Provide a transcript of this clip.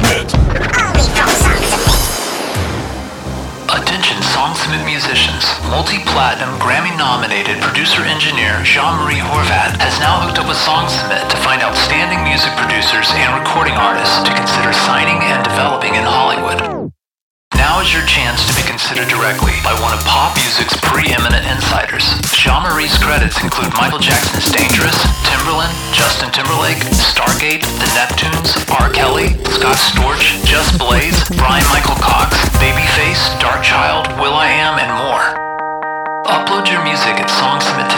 Songsmith. Attention Songsmith musicians. Multi-platinum, Grammy-nominated producer-engineer Jean-Marie Horvat has now hooked up with Songsmith to find outstanding music producers and recording artists to consider signing and developing in Hollywood. Now is your chance to be considered directly by one of pop music's preeminent insiders. Jean-Marie's credits include Michael Jackson's Dangerous, Timberland, Justin Timberlake, Stargate, The Neptunes, R. Kelly, Scott Storch, Just Blaze, Brian Michael Cox, Babyface, Darkchild, will.i.am, and more. Upload your music at Songsmith